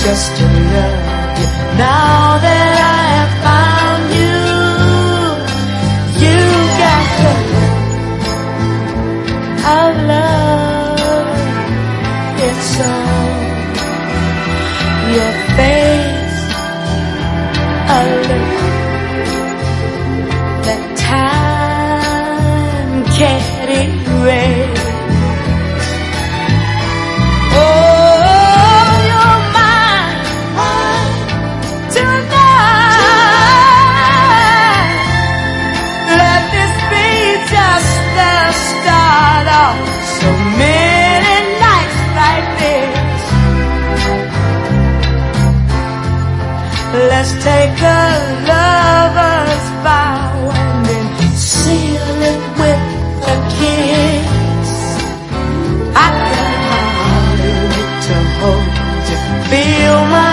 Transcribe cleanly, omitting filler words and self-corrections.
just to love you. Now that I have found you, you got the look of love. It's on your face, a look that time can't erase. Let's take a lover's vow and then seal it with a kiss. I can hardly wait to hold you, feel my